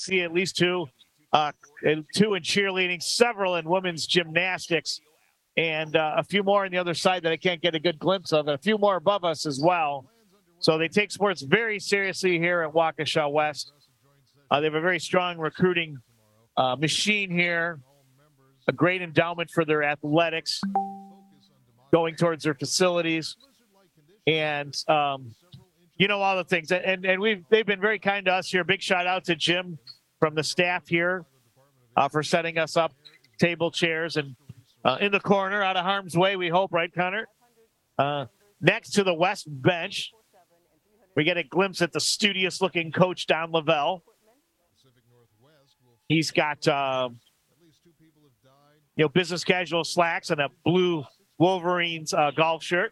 see at least two in cheerleading, several in women's gymnastics, and a few more on the other side that I can't get a good glimpse of, and a few more above us as well. So they take sports very seriously here at Waukesha West. They have a very strong recruiting machine here, a great endowment for their athletics going towards their facilities, and all the things. And they've been very kind to us here. Big shout out to Jim from the staff here for setting us up table, chairs, and in the corner, out of harm's way, we hope, right, Connor? Next to the west bench, we get a glimpse at the studious-looking coach, Don Lavelle. He's got, business casual slacks and a blue Wolverines golf shirt.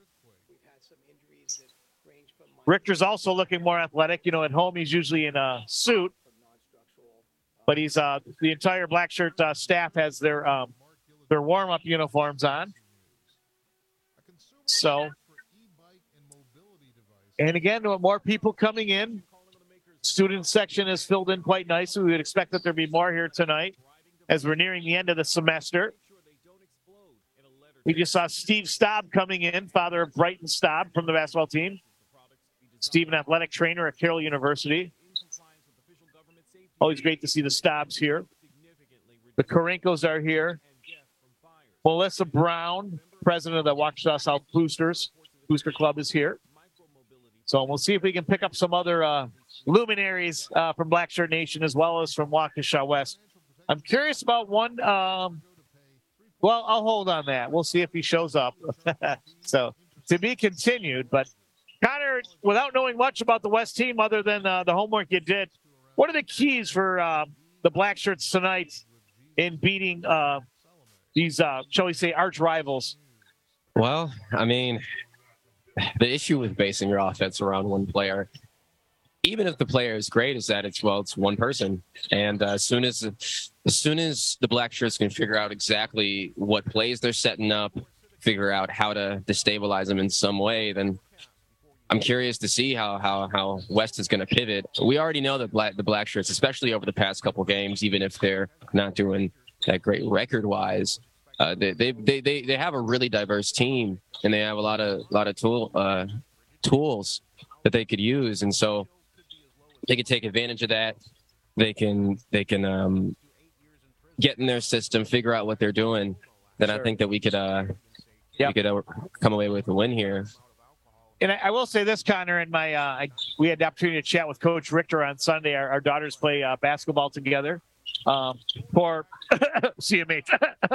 Richter's also looking more athletic. At home, he's usually in a suit. But he's the entire black shirt staff has their warm-up uniforms on. So, and again, more people coming in. Student section is filled in quite nicely. We would expect that there'll be more here tonight as we're nearing the end of the semester. We just saw Steve Staub coming in, father of Brighton Staub from the basketball team. Steve, an athletic trainer at Carroll University. Always great to see the Staubs here. The Karenkos are here. Melissa Brown, president of the Waukesha South Boosters. Booster Club is here. So we'll see if we can pick up some other luminaries from Black Shirt Nation as well as from Waukesha West. I'm curious about one. I'll hold on that. We'll see if he shows up. So to be continued. But Connor, without knowing much about the West team other than the homework you did, what are the keys for the Black Shirts tonight in beating these, shall we say, arch rivals? Well, I mean, the issue with basing your offense around one player, even if the player is great, is that it's one person. And as soon as the Black Shirts can figure out exactly what plays they're setting up, figure out how to destabilize them in some way, then I'm curious to see how West is going to pivot. We already know that the Black Shirts, especially over the past couple games, even if they're not doing that great record-wise, they have a really diverse team, and they have a lot of tools that they could use, and so they could take advantage of that. They can get in their system, figure out what they're doing. Then sure. I think that we could come away with a win here. And I will say this, Connor, and we had the opportunity to chat with Coach Richter on Sunday. Our daughters play basketball together for CMH.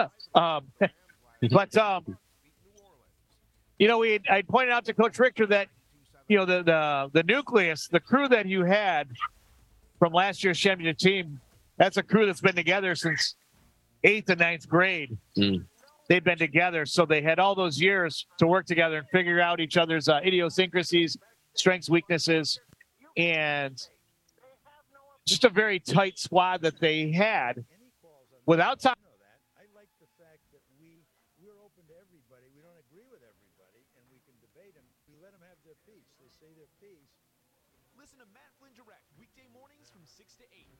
I pointed out to Coach Richter that, the nucleus, the crew that you had from last year's championship team, that's a crew that's been together since 8th and 9th grade. They've been together, so they had all those years to work together and figure out each other's idiosyncrasies, strengths, weaknesses, and just a very tight squad that they had. Without time. I like the fact that we're open to everybody. We don't agree with everybody, and we can debate them. We let them have their piece. They say their piece. Listen to Matt Flynn Direct, weekday mornings from 6 to 8.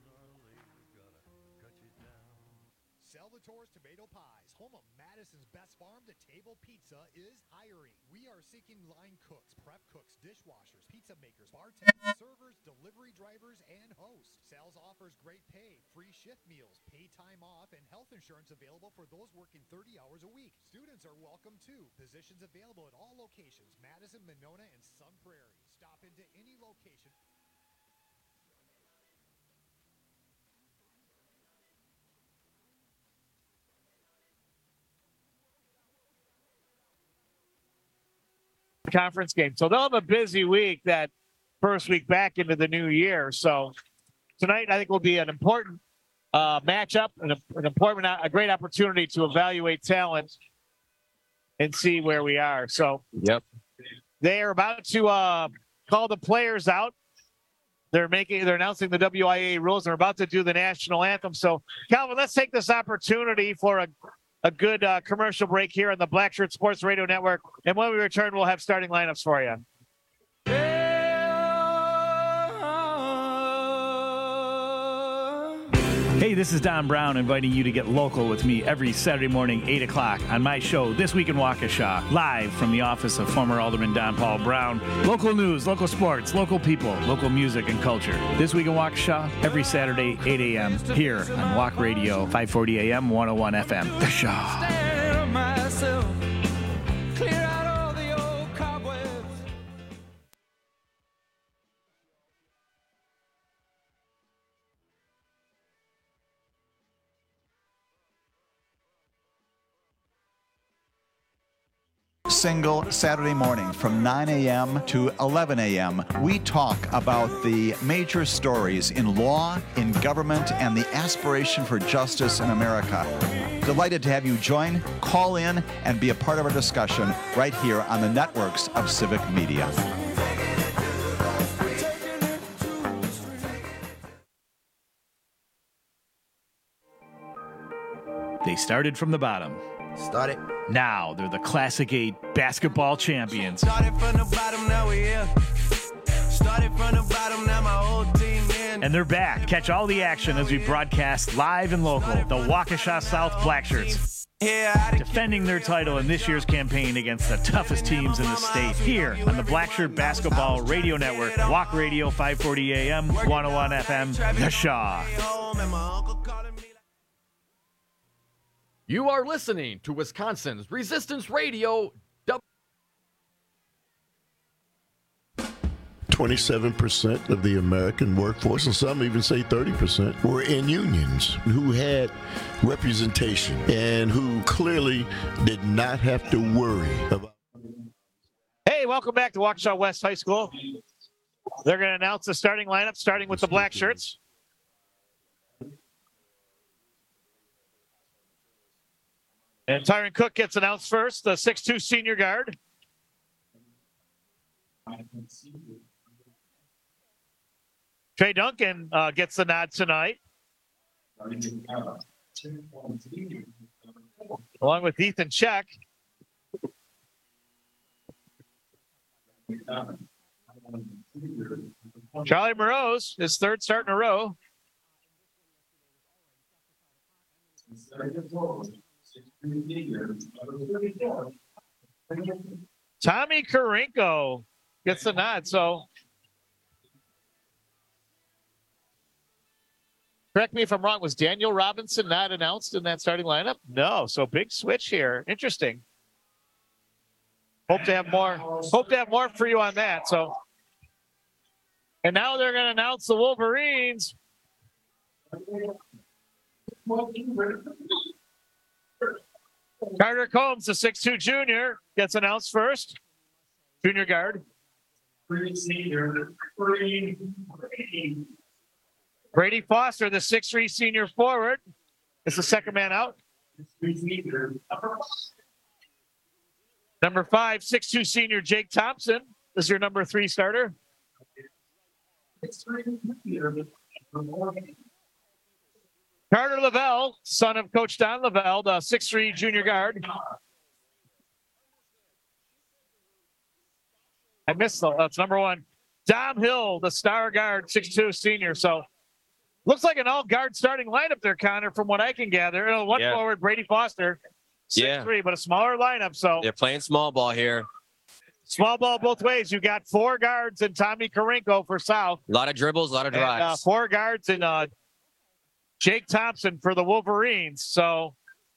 Salvatore's Tomato Pies, home of Madison's Best Farm to Table Pizza, is hiring. We are seeking line cooks, prep cooks, dishwashers, pizza makers, bartenders, servers, delivery drivers, and hosts. Sales offers great pay, free shift meals, pay time off, and health insurance available for those working 30 hours a week. Students are welcome too. Positions available at all locations, Madison, Monona, and Sun Prairie. Stop into any location. Conference game. So they'll have a busy week that first week back into the new year. So tonight, I think will be an important matchup and a great opportunity to evaluate talent and see where we are. So yep, they are about to call the players out. They're announcing the WIA rules. They're about to do the national anthem. So Calvin, let's take this opportunity for a good commercial break here on the Black Shirt Sports Radio Network. And when we return, we'll have starting lineups for you. Hey, this is Don Brown inviting you to get local with me every Saturday morning, 8 o'clock, on my show, This Week in Waukesha, live from the office of former Alderman Don Paul Brown. Local news, local sports, local people, local music and culture. This Week in Waukesha, every Saturday, 8 a.m., here on Walk Radio, 540 a.m., 101 FM. The Shaw. Single Saturday morning from 9 a.m. to 11 a.m. We talk about the major stories in law, in government, and the aspiration for justice in America. Delighted to have you join, call in, and be a part of our discussion right here on the networks of Civic Media. They started from the bottom. Started. Now they're the Classic 8 basketball champions. Started from the bottom, now we're here. Started from the bottom, now my whole team in. And they're back. Catch all the action as we broadcast live and local. The Waukesha South Blackshirts. Defending their title in this year's campaign against the toughest teams in the state. Here on the Blackshirt Basketball Radio Network. Walk Radio, 540 AM, 101 FM. The Shaw. You are listening to Wisconsin's Resistance Radio. 27% of the American workforce, and some even say 30%, were in unions who had representation and who clearly did not have to worry about. Hey, welcome back to Waukesha West High School. They're going to announce the starting lineup, starting with the black shirts. And Tyron Cook gets announced first, the 6'2 senior guard. Trey Duncan gets the nod tonight. Along with Ethan Check. Charlie Morose, his third start in a row. Tommy Karenko gets the nod. So, correct me if I'm wrong, was Daniel Robinson not announced in that starting lineup? No. So big switch here. Interesting. Hope to have more for you on that. So, and now they're going to announce the Wolverines. Carter Combs, the 6'2 junior, gets announced first. Junior guard. Brady Foster, the 6'3 senior forward, is the second man out. Number 5, 6'2 senior Jake Thompson is your number 3 starter. Carter Lavelle, son of Coach Don Lavelle, the 6'3 junior guard. I missed that's number 1. Dom Hill, the star guard, 6'2 senior. So looks like an all-guard starting lineup there, Connor, from what I can gather. One forward, Brady Foster, 6'3, but a smaller lineup. So they're playing small ball here. Small ball both ways. You got 4 guards and Tommy Karenko for South. A lot of dribbles, a lot of drives. And, 4 guards and Jake Thompson for the Wolverines. So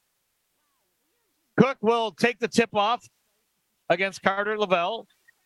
Cook will take the tip off against Carter Lavelle.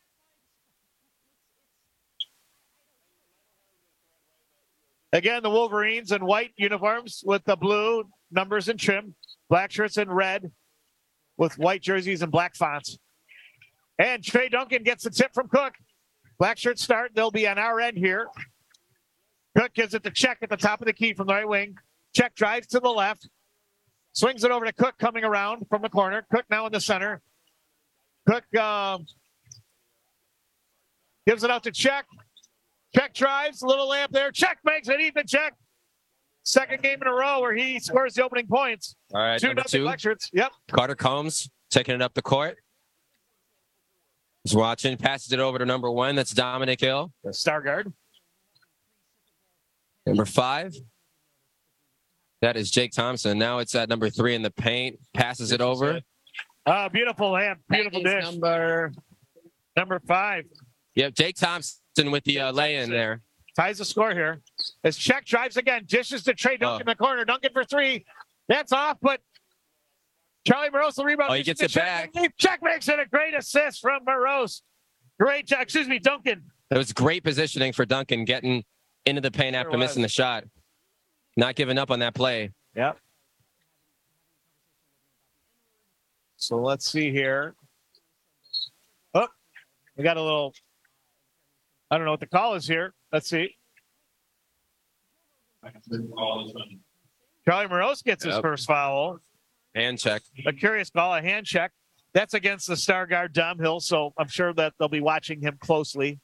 Again, the Wolverines in white uniforms with the blue numbers and trim. Black shirts in red with white jerseys and black fonts. And Trey Duncan gets the tip from Cook. Black shirts start. They'll be on our end here. Cook gives it to Check at the top of the key from the right wing. Check drives to the left. Swings it over to Cook coming around from the corner. Cook now in the center. Cook gives it out to Check. Check drives. A little layup there. Check makes it. Ethan Check. Second game in a row where he scores the opening points. All right, number 2. Black shirts. Yep. Carter Combs taking it up the court. He's watching. Passes it over to number 1. That's Dominic Hill. The star guard. Number 5. That is Jake Thompson. Now it's at number 3 in the paint. Passes it over. Beautiful lamp. Beautiful dish. Number 5. Yep, Jake Thompson with the lay-in there. Ties the score here. As Check drives again. Dishes to Trey Duncan in the corner. Duncan for 3. That's off, but Charlie Morose will rebound. Oh, he gets it back. Check makes it a great assist from Morose. Duncan. It was great positioning for Duncan getting into the paint after missing the shot. Not giving up on that play. Yep. So let's see here. Oh, we got a little, I don't know what the call is here. Let's see. Charlie Morose gets his first foul. Hand check. A curious call, a hand check. That's against the star guard, Dom Hill, so I'm sure that they'll be watching him closely.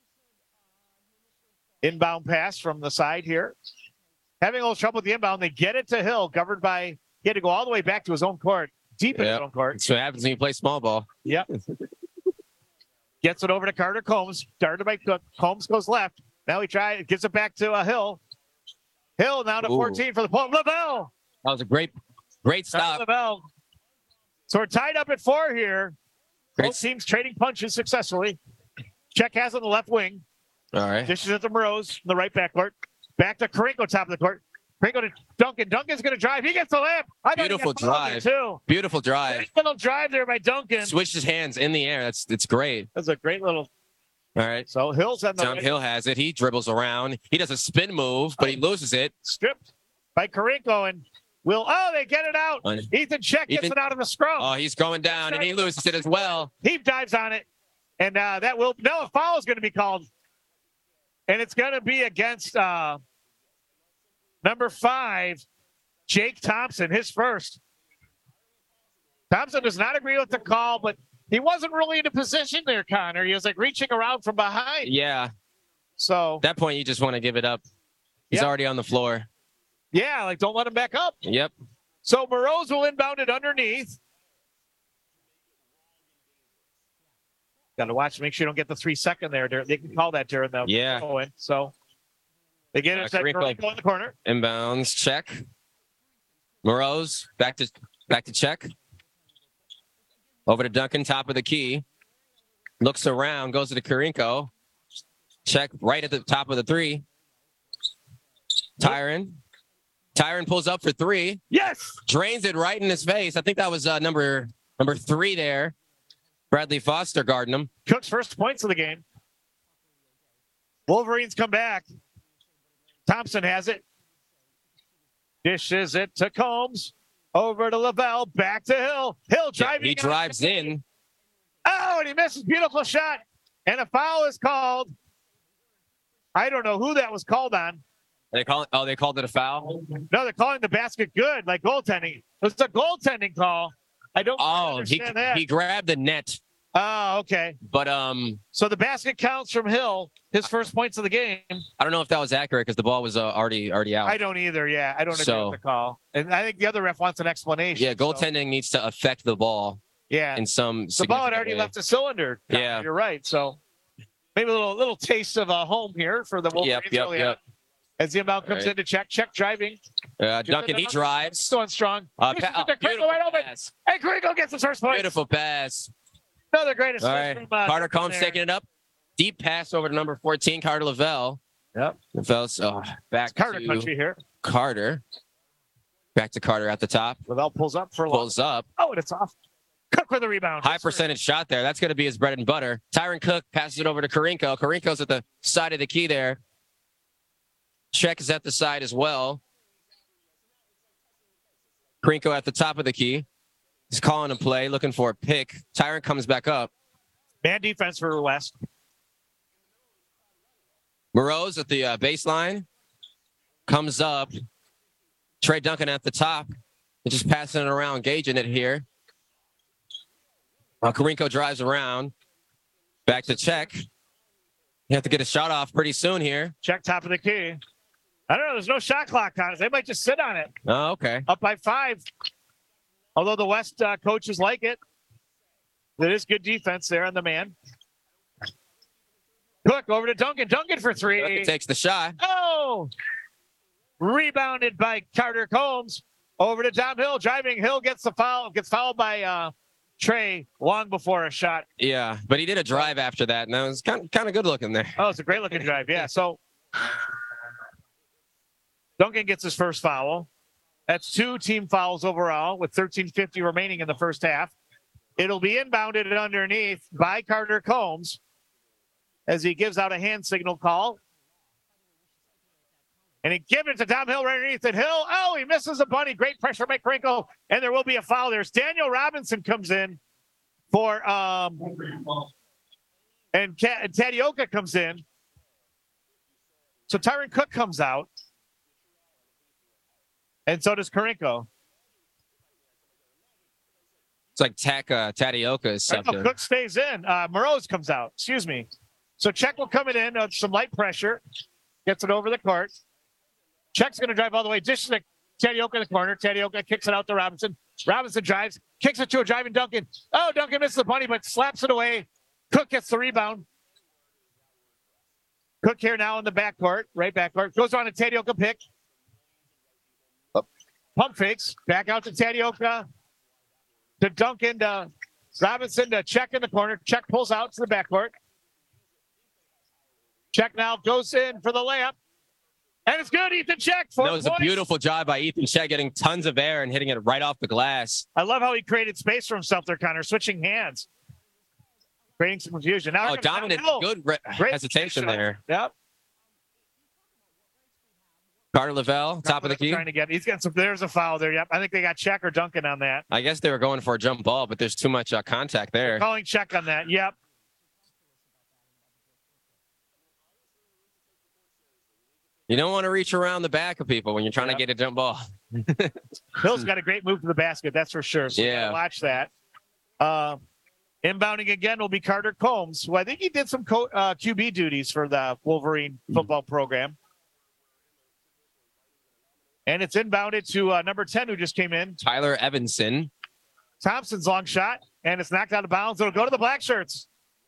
Inbound pass from the side here. Having a little trouble with the inbound. They get it to Hill, governed by, he had to go all the way back to his own court, deep in his own court. That's what happens when you play small ball. Yep. Gets it over to Carter Combs. Started by Cook. Combs goes left. Now he gives it back to Hill. Hill now to 14 for the pull. Lavelle. That was a great stop. Lavelle. So we're tied up at 4 here. Both teams trading punches successfully. Check has it on the left wing. All right. Dishes it to Morose in the right backcourt. Back to Karinko, top of the court. Karinko to Duncan. Duncan's going to drive. He gets the layup. Beautiful drive. Beautiful drive. Nice little drive there by Duncan. Switched his hands in the air. It's great. That's a great little. All right. So Hill's on the Tom Hill has it. He dribbles around. He does a spin move, but he loses it. Stripped by Karinko and they get it out. Ethan Check gets it out of the scrum. Oh, he's going down and he loses it as well. He dives on it. And a foul is going to be called. And it's going to be against number 5, Jake Thompson, his first. Thompson does not agree with the call, but he wasn't really in a position there, Connor. He was like reaching around from behind. Yeah. So at that point, you just want to give it up. He's already on the floor. Yeah, like don't let him back up. Yep. So Morose will inbound it underneath. Got to watch, make sure you don't get the 3-second there. They can call that during the going. So they get it. Karinko in the corner. Inbounds check. Morose back to check. Over to Duncan, top of the key. Looks around, goes to the Karinko. Check right at the top of the 3. Tyron pulls up for 3. Yes. Drains it right in his face. I think that was number 3 there. Bradley Foster guarding him. Cook's first points of the game. Wolverines come back. Thompson has it. Dishes it to Combs. Over to Lavelle. Back to Hill. Hill driving. He drives in. Oh, and he misses. Beautiful shot. And a foul is called. I don't know who that was called on. They called it a foul? No, they're calling the basket good, like goaltending. It's a goaltending call. I don't understand that. He grabbed the net. Oh, okay. But so the basket counts from Hill, his first points of the game. I don't know if that was accurate because the ball was already out. I don't either. Yeah, I don't agree with the call, and I think the other ref wants an explanation. Yeah, goaltending needs to affect the ball. Yeah, in some the ball had already left the cylinder. Yeah, you're right. So maybe a little taste of a home here for the Wolverines. Yep. As the inbound comes in to check driving. Duncan, he drives. Going strong. Beautiful wide open. pass. And Karinko gets his first point. Beautiful pass. Another great assist. All right. From, Carter Combs taking it up. Deep pass over to number 14, Carter Lavelle. Yep. Lavelle's back Carter to country here. Carter. Back to Carter at the top. Lavelle pulls up for a Pulls up. Oh, and it's off. Cook with the rebound. High percentage shot there. That's going to be his bread and butter. Tyron Cook passes it over to Karinko. Karinko's at the side of the key there. Check is at the side as well. Karinko at the top of the key. He's calling a play, looking for a pick. Tyron comes back up. Man defense for West. Morose at the baseline. Comes up. Trey Duncan at the top. They're just passing it around, gauging it here. Karinko drives around. Back to Check. You have to get a shot off pretty soon here. Check top of the key. I don't know. There's no shot clock on it. They might just sit on it. Oh, okay. Up by 5. Although the West coaches like it. That is good defense there on the man. Cook over to Duncan. Duncan for 3. Duncan takes the shot. Oh! Rebounded by Carter Combs. Over to Dom Hill. Driving. Hill gets the foul. Gets fouled by Trey long before a shot. Yeah, but he did a drive after that, and that was kind of good looking there. Oh, it's a great looking drive. Yeah. So Duncan gets his first foul. That's 2 team fouls overall with 13:50 remaining in the first half. It'll be inbounded underneath by Carter Combs as he gives out a hand signal call. And he gives it to Dom Hill right underneath it. Hill, oh, he misses a bunny. Great pressure by Krinkle. And there will be a foul. There's Daniel Robinson comes in for, and Tadioka comes in. So Tyron Cook comes out. And so does Karinko. It's like Tadioka is something. Cook stays in. Moroz comes out. Excuse me. So Czech will come in some light pressure. Gets it over the court. Czech's going to drive all the way. Dishes to Tadioka in the corner. Tadioka kicks it out to Robinson. Robinson drives. Kicks it to a driving Duncan. Oh, Duncan misses the bunny, but slaps it away. Cook gets the rebound. Cook here now in the backcourt. Right backcourt. Goes on to Tadioka pick. Pump fakes. Back out to Tadioka. To Duncan. To Robinson. To Czech in the corner. Czech pulls out to the backcourt. Czech now goes in for the layup. And it's good, Ethan Czech. That was a beautiful job by Ethan Czech, getting tons of air and hitting it right off the glass. I love how he created space for himself there, Connor, switching hands. Creating some confusion. Now dominant, good hesitation there. Yep. Carter Lavelle, top of the key. He's getting some. There's a foul there. Yep. I think they got Czech or Duncan on that. I guess they were going for a jump ball, but there's too much contact there. They're calling Czech on that. Yep. You don't want to reach around the back of people when you're trying to get a jump ball. Hill's got a great move to the basket, that's for sure. So yeah, watch that. Inbounding again will be Carter Combs, who I think he did some QB duties for the Wolverine football program. And it's inbounded to number 10, who just came in. Tyler Evanson. Thompson's long shot, and it's knocked out of bounds. It'll go to the Black Shirts.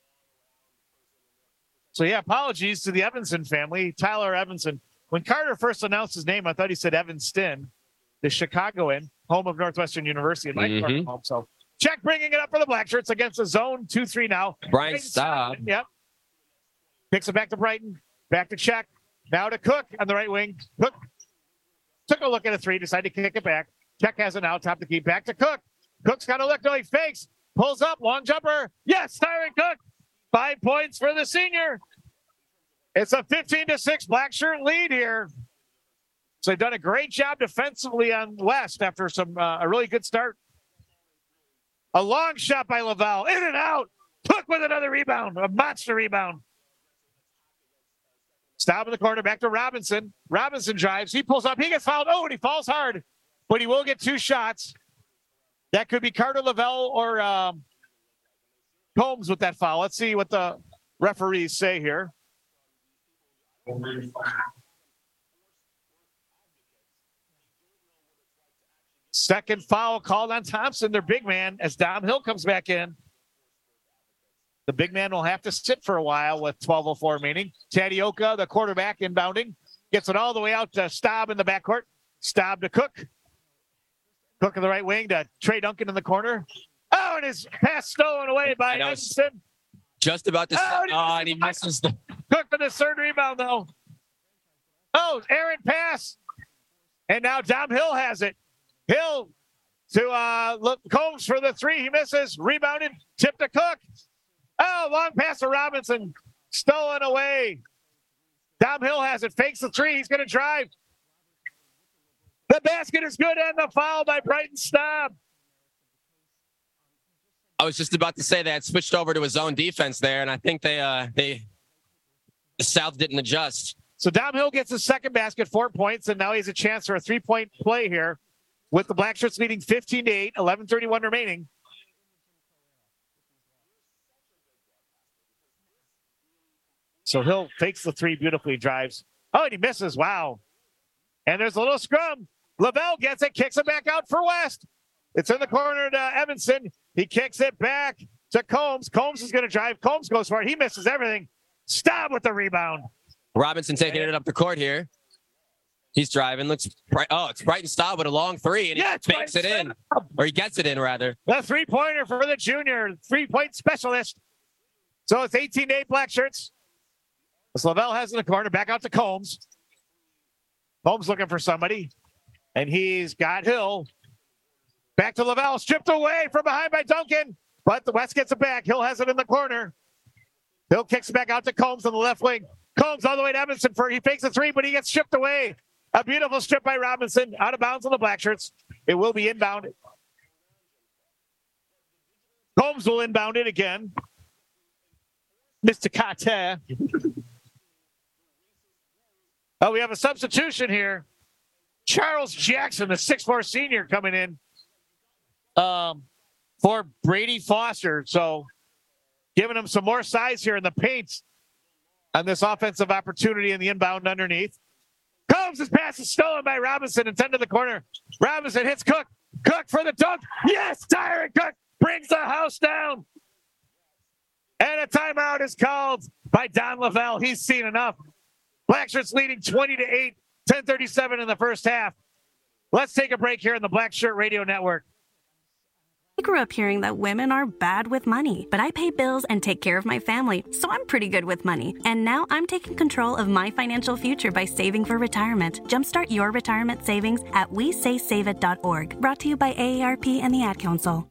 So, yeah, apologies to the Evanson family. Tyler Evanson. When Carter first announced his name, I thought he said Evanston, the Chicagoan, home of Northwestern University. And home. So, Czech bringing it up for the Black Shirts against the zone 2-3 now. Brian Staub. Yep. Picks it back to Brighton. Back to Czech. Now to Cook on the right wing. Cook took a look at a 3, decided to kick it back. Czech has it now, top of the key. Back to Cook. Cook's got a look. No, he fakes. Pulls up. Long jumper. Yes, Tyron Cook. 5 points for the senior. It's a 15-6 Black Shirt lead here. So they've done a great job defensively on West after some a really good start. A long shot by Lavelle. In and out. Cook with another rebound. A monster rebound. Stop in the corner. Back to Robinson. Robinson drives. He pulls up. He gets fouled. Oh, and he falls hard. But he will get 2 shots. That could be Carter Lavelle or Combs with that foul. Let's see what the referees say here. Second foul called on Thompson, their big man, as Dom Hill comes back in. The big man will have to sit for a while with 12:04 remaining. Tadioka, the quarterback, inbounding. Gets it all the way out to Staub in the backcourt. Staub to Cook. Cook on the right wing to Trey Duncan in the corner. Oh, and his pass stolen away by Edson. Just about to and he misses the Cook for the third rebound, though. Oh, errant pass. And now Dom Hill has it. Hill to Combs for the 3. He misses. Rebounded. Tip to Cook. Oh, long pass to Robinson. Stolen away. Dom Hill has it. Fakes the 3. He's going to drive. The basket is good and the foul by Brighton Staub. I was just about to say that switched over to his own defense there, and I think the South didn't adjust. So Dom Hill gets his second basket, 4 points, and now he has a chance for a 3-point play here with the Black Shirts leading 15-8, 11:31 remaining. So Hill fakes the 3 beautifully, drives. Oh, and he misses. Wow. And there's a little scrum. Lavelle gets it, kicks it back out for West. It's in the corner to Evanson. He kicks it back to Combs. Combs is going to drive. Combs goes for it. He misses everything. Staub with the rebound. Robinson taking it up the court here. He's driving. Looks it's Brighton Staub with a long three, and he fakes it in, or he gets it in rather. The 3-pointer for the junior 3-point specialist. So it's 18-8 Black Shirts. As Lavelle has in the corner, back out to Combs. Combs looking for somebody, and he's got Hill. Back to Lavelle, stripped away from behind by Duncan, but the West gets it back. Hill has it in the corner. Hill kicks it back out to Combs on the left wing. Combs all the way to Evanson he fakes a three, but he gets stripped away. A beautiful strip by Robinson, out of bounds on the Black Shirts. It will be inbound. Combs will inbound it again. Mr. Carter. We have a substitution here. Charles Jackson, the 6'4" senior, coming in for Brady Foster. So giving him some more size here in the paint on this offensive opportunity in the inbound underneath. Combs' pass is stolen by Robinson and sent to the corner. Robinson hits Cook. Cook for the dunk. Yes, Tyron Cook brings the house down. And a timeout is called by Don Lavelle. He's seen enough. Black Shirts leading 20-8, 10:37 in the first half. Let's take a break here on the Black Shirt Radio Network. I grew up hearing that women are bad with money, but I pay bills and take care of my family, so I'm pretty good with money. And now I'm taking control of my financial future by saving for retirement. Jumpstart your retirement savings at WeSaySaveIt.org. Brought to you by AARP and the Ad Council.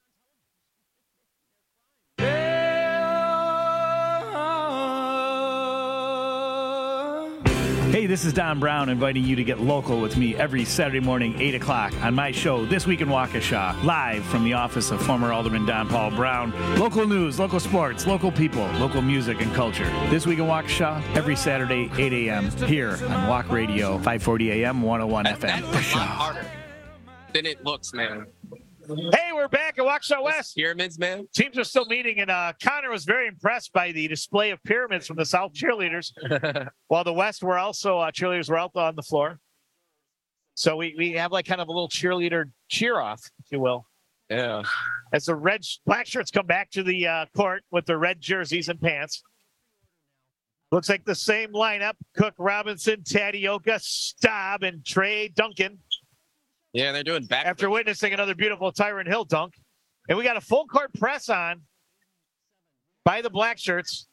Hey, this is Don Brown inviting you to get local with me every Saturday morning, 8 o'clock on my show, This Week in Waukesha, live from the office of former Alderman Don Paul Brown. Local news, local sports, local people, local music and culture. This Week in Waukesha, every Saturday, 8 a.m. here on Walk Radio, 540 AM, 101 FM. That's harder than it looks, man. Hey, we're back at Waukesha West. Pyramids, man. Teams are still meeting, and Connor was very impressed by the display of pyramids from the South cheerleaders, while the West were also cheerleaders were out on the floor. So we have like kind of a little cheerleader cheer-off, if you will. Yeah. As the Black Shirts come back to the court with their red jerseys and pants. Looks like the same lineup. Cook, Robinson, Tadioka, Staub, and Trey Duncan. Yeah, they're doing back. After witnessing another beautiful Tyron Hill dunk. And we got a full court press on by the Black Shirts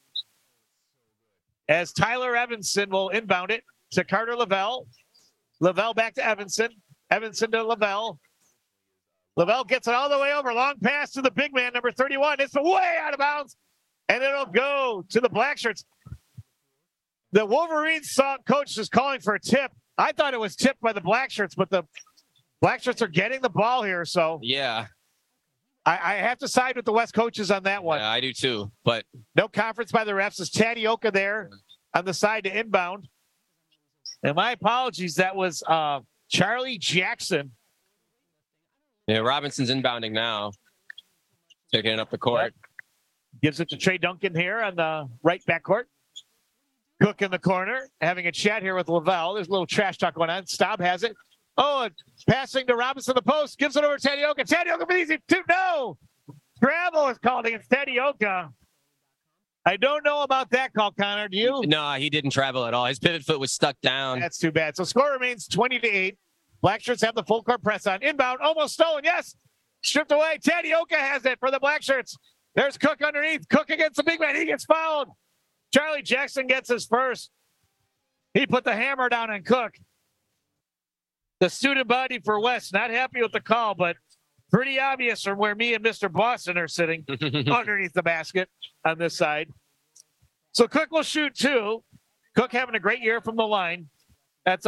as Tyler Evanson will inbound it to Carter Lavelle. Lavelle back to Evanson. Evanson to Lavelle. Lavelle gets it all the way over. Long pass to the big man, number 31. It's way out of bounds. And it'll go to the Black Shirts. The Wolverines coach is calling for a tip. I thought it was tipped by the Black Shirts, but the Black Shirts are getting the ball here, so yeah, I have to side with the West coaches on that one. Yeah, I do too, but no conference by the refs. Is Tadioka there on the side to inbound? And my apologies, that was Charlie Jackson. Yeah, Robinson's inbounding now, taking it up the court. Gives it to Trey Duncan here on the right backcourt. Cook in the corner, having a chat here with Lavelle. There's a little trash talk going on. Staub has it. Oh, passing to Robinson the post. Gives it over to Tadioka. Tadioka for easy two. No. Travel is called against Tadioka. I don't know about that call, Connor. Do you? No, he didn't travel at all. His pivot foot was stuck down. That's too bad. So score remains 20-8. Black Shirts have the full court press on. Inbound, almost stolen. Yes. Stripped away. Tadioka has it for the Black Shirts. There's Cook underneath. Cook against the big man. He gets fouled. Charlie Jackson gets his first. He put the hammer down on Cook. The student body for West, not happy with the call, but pretty obvious from where me and Mr. Boston are sitting underneath the basket on this side. So Cook will shoot two. Cook having a great year from the line. That's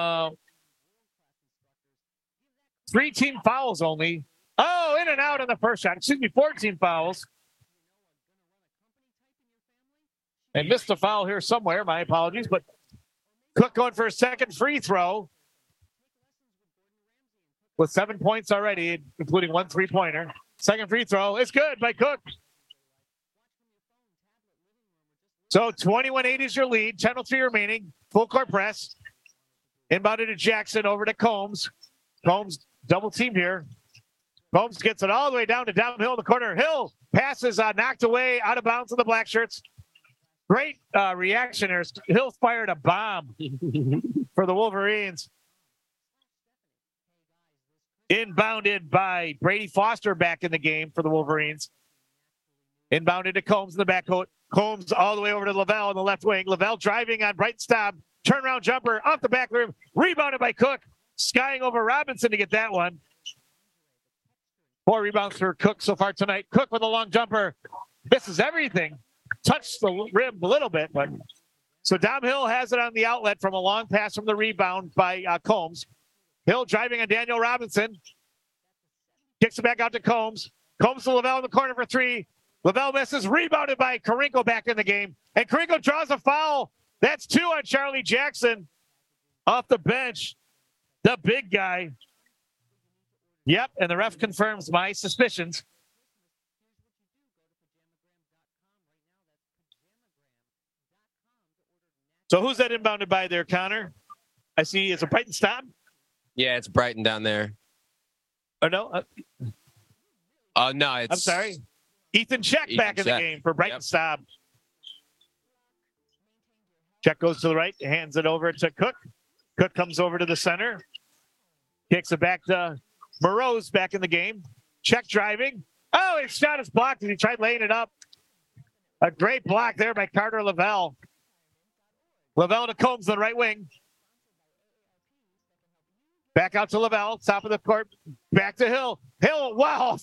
3 team fouls only. Oh, in and out in the first shot. 14 fouls. And missed a foul here somewhere. My apologies. But Cook going for a second free throw with 7 points already, including 1 3-pointer. Second free throw is good by Cook. So 21-8 is your lead. 10:03 remaining. Full court press. Inbounded to Jackson, over to Combs. Combs double teamed here. Combs gets it all the way down to downhill in the corner. Hill passes knocked away out of bounds of the Black Shirts. Great reaction there. Hill fired a bomb for the Wolverines. Inbounded by Brady Foster back in the game for the Wolverines. Inbounded to Combs in the backcourt. Combs all the way over to Lavelle on the left wing. Lavelle driving on Brighton Staub. Turnaround jumper off the back of the rim. Rebounded by Cook. Skying over Robinson to get that one. 4 rebounds for Cook so far tonight. Cook with a long jumper. Misses everything. Touched the rim a little bit. But so Dom Hill has it on the outlet from a long pass from the rebound by Combs. Hill driving on Daniel Robinson. Kicks it back out to Combs. Combs to Lavelle in the corner for 3. Lavelle misses. Rebounded by Karinko back in the game. And Karinko draws a foul. That's 2 on Charlie Jackson. Off the bench. The big guy. Yep, and the ref confirms my suspicions. So who's that inbounded by there, Connor? I see it's a Brighton Staub. Yeah, it's Brighton down there. Oh, no? No, it's... I'm sorry. Ethan Check back in the game for Brighton Staub. Check goes to the right, hands it over to Cook. Cook comes over to the center. Kicks it back to Morose back in the game. Check driving. Oh, his shot is blocked as he tried laying it up. A great block there by Carter Lavelle. Lavelle to Combs on the right wing. Back out to Lavelle, top of the court. Back to Hill. Hill, wow.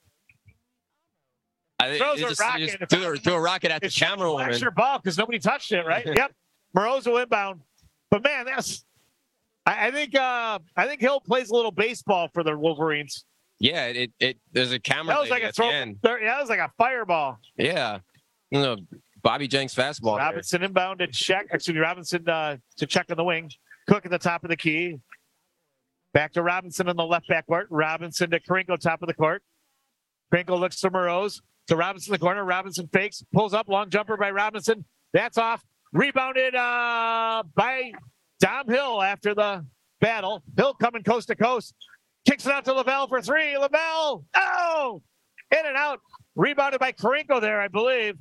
Throws a rocket. Threw a rocket at the camerawoman. It's your ball because nobody touched it, right? Yep. Morose will inbound. But man, that's... I think Hill plays a little baseball for the Wolverines. Yeah, there's a camera. That was like a throw. Yeah, that was like a fireball. Yeah, Bobby Jenks fastball. Robinson inbound to Check. Excuse me, Robinson to Check on the wing. Cook at the top of the key. Back to Robinson in the left backcourt. Robinson to Karinko, top of the court. Karinko looks to Morose. To Robinson in the corner. Robinson fakes. Pulls up. Long jumper by Robinson. That's off. Rebounded by Dom Hill after the battle. Hill coming coast to coast. Kicks it out to Lavelle for 3. Lavelle. Oh! In and out. Rebounded by Karinko there, I believe.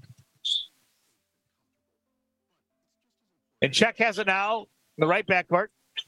And Check has it now in the right backcourt.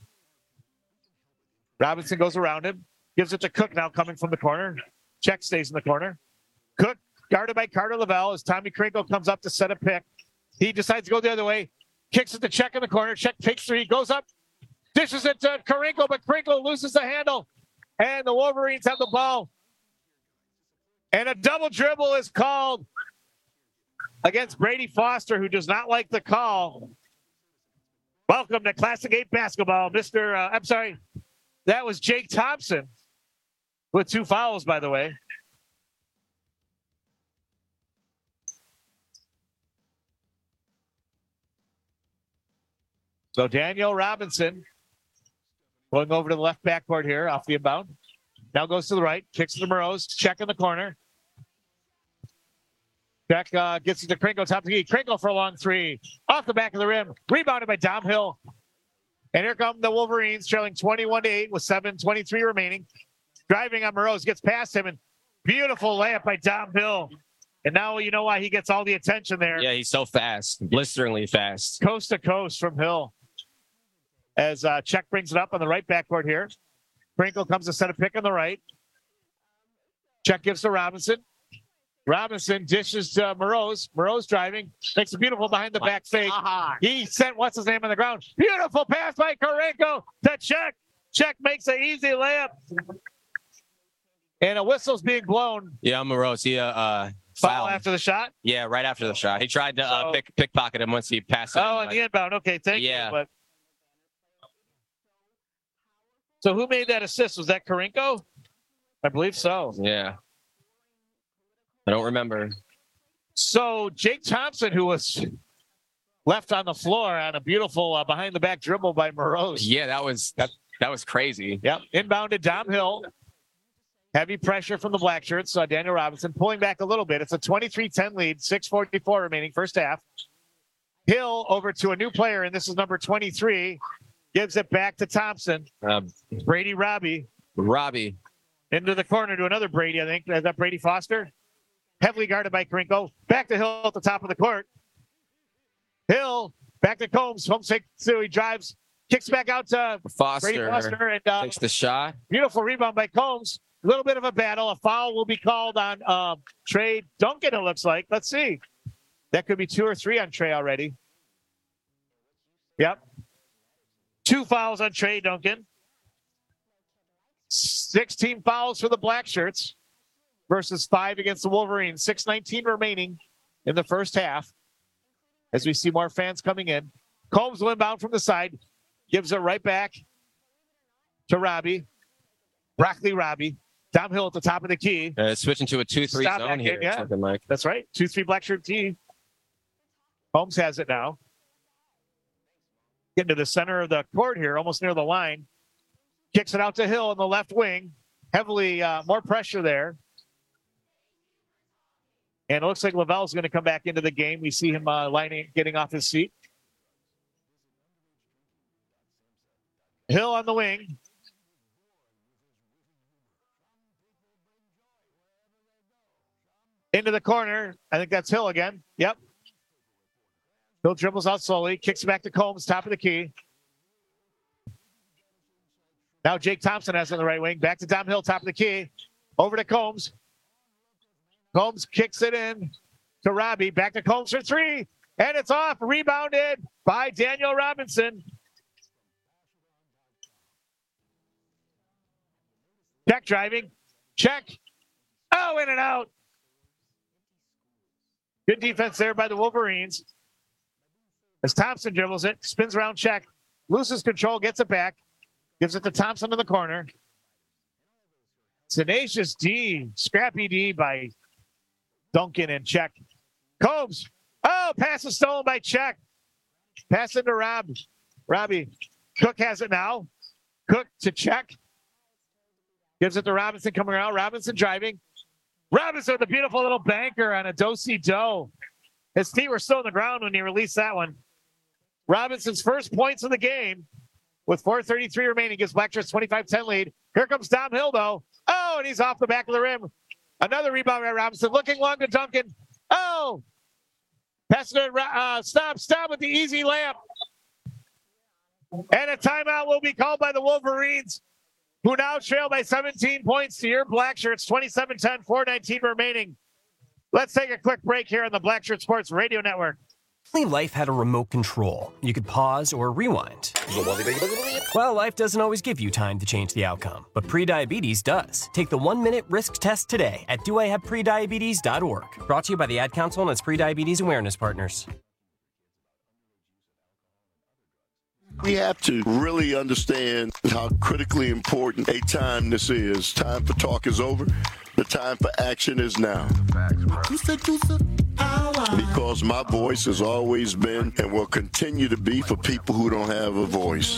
Robinson goes around him. Gives it to Cook now coming from the corner. Check stays in the corner. Cook guarded by Carter Lavelle as Tommy Karinko comes up to set a pick. He decides to go the other way. Kicks it to Check in the corner. Check takes 3. Goes up. Dishes it to Karinko, but Karinko loses the handle. And the Wolverines have the ball. And a double dribble is called against Brady Foster, who does not like the call. Welcome to Classic 8 basketball, that was Jake Thompson with 2 fouls, by the way. So Daniel Robinson going over to the left backcourt here off the inbound. Now goes to the right, kicks to Morose. Check in the corner. Check gets it to Karinko, top of the key. Karinko for a long 3. Off the back of the rim. Rebounded by Dom Hill. And here come the Wolverines, trailing 21-8 with 7:23 remaining. Driving on Morose, gets past him, and beautiful layup by Dom Hill. And now you know why he gets all the attention there. Yeah, he's so fast, blisteringly fast. Coast to coast from Hill. As Check brings it up on the right backcourt here. Karinko comes to set a pick on the right. Check gives to Robinson. Robinson dishes to Morose. Morose driving. Makes a beautiful behind the back fake. He sent what's his name on the ground. Beautiful pass by Karinko to Check. Check makes an easy layup. And a whistle's being blown. Yeah, Morose. He foul after the shot? Yeah, right after the shot. He tried to pickpocket him once he passed it. Oh, and the inbound. Okay, thank you. But... So who made that assist? Was that Karinko? I believe so. Yeah. I don't remember. So Jake Thompson, who was left on the floor on a beautiful behind-the-back dribble by Morose. Yeah, that was crazy. Yep, inbounded Dom Hill. Heavy pressure from the black shirts. Daniel Robinson pulling back a little bit. It's a 23-10 lead, 6:44 remaining first half. Hill over to a new player, and this is number 23. Gives it back to Thompson. Brady Robbie. Into the corner to another Brady, I think. Is that Brady Foster? Heavily guarded by Karinko. Back to Hill at the top of the court. Hill back to Combs. Combs takes 2. He drives. Kicks back out to Brady Foster Foster, and takes the shot. beautiful rebound by Combs. A little bit of a battle. A foul will be called on Trey Duncan, it looks like. Let's see. That could be 2 or 3 on Trey already. Yep. 2 fouls on Trey Duncan. 16 fouls for the Black Shirts versus 5 against the Wolverines. 6:19 remaining in the first half as we see more fans coming in. Combs will inbound from the side. Gives it right back to Robbie. Broccoli Robbie. Downhill at the top of the key. Switching to a 2-3 Stop zone that here. game, yeah. Something like. That's right. 2-3 Black Shirt team. Holmes has it now. Getting to the center of the court here, almost near the line. Kicks it out to Hill in the left wing. Heavily more pressure there. And it looks like Lavelle's going to come back into the game. We see him getting off his seat. Hill on the wing. Into the corner. I think that's Hill again. Yep. Hill dribbles out slowly. Kicks it back to Combs, top of the key. Now Jake Thompson has it on the right wing. Back to Dom Hill, top of the key. Over to Combs. Combs kicks it in to Robbie. Back to Combs for 3. And it's off. Rebounded by Daniel Robinson. Check driving. Check. Oh, in and out. Good defense there by the Wolverines. As Thompson dribbles it, spins around, check. Loses control, gets it back. Gives it to Thompson in the corner. Tenacious D, scrappy D by Duncan and Check. Combs. Oh, pass is stolen by Check. Pass into Robbie. Cook has it now. Cook to Check. Gives it to Robinson coming around. Robinson driving. Robinson with a beautiful little banker on a do-si-do. His feet were still on the ground when he released that one. Robinson's first points of the game with 4:33 remaining gives Black Shirts 25-10 lead. Here comes Dom Hill, though. Oh, and he's off the back of the rim. Another rebound by Robinson. Looking long to Duncan. Oh! Pass it to stop with the easy layup. And a timeout will be called by the Wolverines, who now trail by 17 points to your Black Shirts. 27-10, 4:19 remaining. Let's take a quick break here on the Black Shirt Sports Radio Network. Only life had a remote control. You could pause or rewind. Well, life doesn't always give you time to change the outcome, but prediabetes does. Take the 1-minute risk test today at doihaveprediabetes.org. Brought to you by the Ad Council and its prediabetes awareness partners. We have to really understand how critically important a time this is. Time for talk is over. The time for action is now. Because my voice has always been and will continue to be for people who don't have a voice.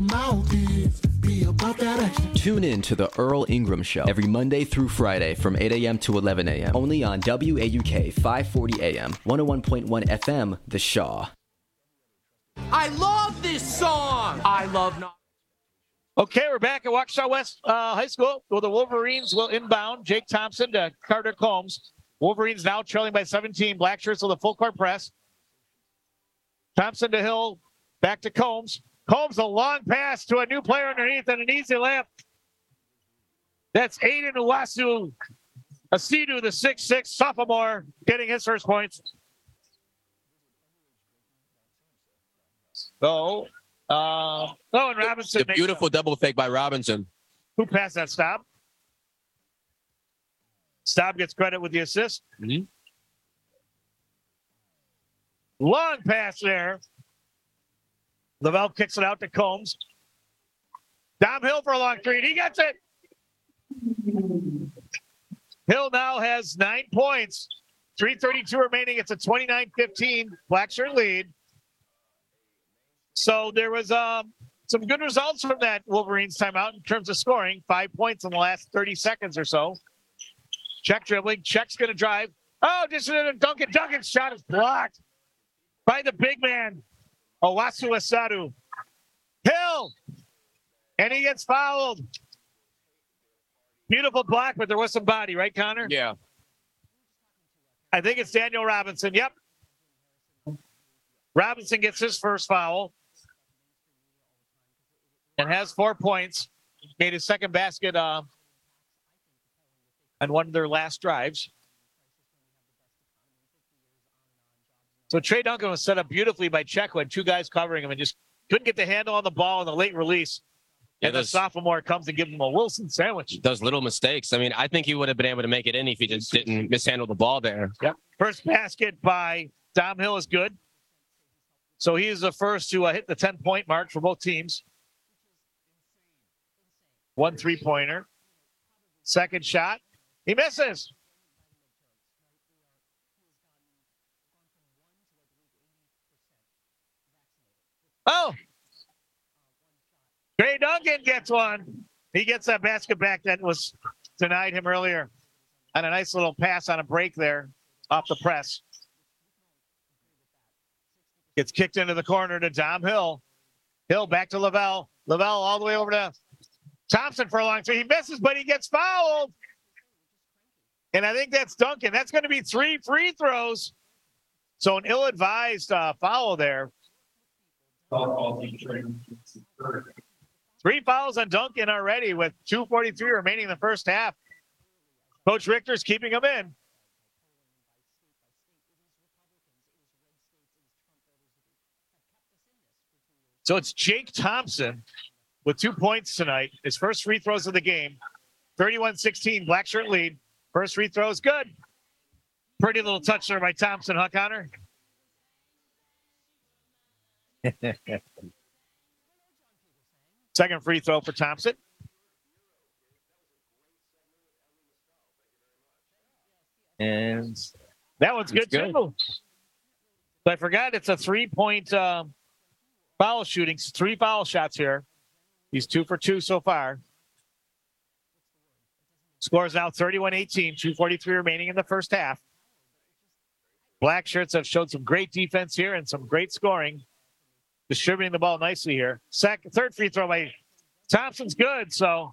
Tune in to the Earl Ingram Show every Monday through Friday from 8 a.m. to 11 a.m. Only on WAUK 540 AM, 101.1 FM, The Shaw. I love this song. I love not. Okay, we're back at Waukesha West High School. Well, the Wolverines will inbound. Jake Thompson to Carter Combs. Wolverines now trailing by 17. Black Shirts with a full court press. Thompson to Hill. Back to Combs. Combs, a long pass to a new player underneath and an easy layup. That's Aiden Uwasu Asidu, the 6'6" sophomore, getting his first points. So, and Robinson. The beautiful double fake by Robinson. Who passed that? Staub? Staub gets credit with the assist. Mm-hmm. Long pass there. Lavelle kicks it out to Combs. Dom Hill for a long three. He gets it. Hill now has 9 points. 3:32 remaining. It's a 29-15 Black Shirt lead. So there was some good results from that Wolverines timeout in terms of scoring. 5 points in the last 30 seconds or so. Check dribbling. Check's going to drive. Oh, just Duncan. Duncan's shot is blocked by the big man, Owasu Asadu. Hill! And he gets fouled. Beautiful block, but there was some body, right, Connor? Yeah. I think it's Daniel Robinson. Yep. Robinson gets his first foul. and has 4 points. Made his second basket on one of their last drives. So Trey Duncan was set up beautifully by Checo and 2 guys covering him and just couldn't get the handle on the ball in the late release. And the sophomore comes and gives him a Wilson sandwich. Those little mistakes. I mean, I think he would have been able to make it in if he just didn't mishandle the ball there. Yep. First basket by Dom Hill is good. So he is the first to hit the 10-point mark for both teams. 1 3-pointer. Second shot. He misses. Oh. Trey Duncan gets one. He gets that basket back that was denied him earlier. And a nice little pass on a break there off the press. Gets kicked into the corner to Dom Hill. Hill back to Lavelle. Lavelle all the way over to Thompson for a long three. He misses, but he gets fouled. And I think that's Duncan. That's going to be 3 free throws. So an ill-advised foul there. 3 fouls on Duncan already with 2:43 remaining in the first half. Coach Richter's keeping him in. So it's Jake Thompson with 2 points tonight. His first free throws of the game. 31-16, black shirt lead. First free throw is good. Pretty little touch there by Thompson, huh, Connor? Second free throw for Thompson. And that one's good, too. So I forgot it's a 3-point foul shooting. 3 foul shots here. He's 2 for 2 so far. Score is now 31-18, 2:43 remaining in the first half. Black shirts have showed some great defense here and some great scoring. Distributing the ball nicely here. Third free throw by Thompson's good, so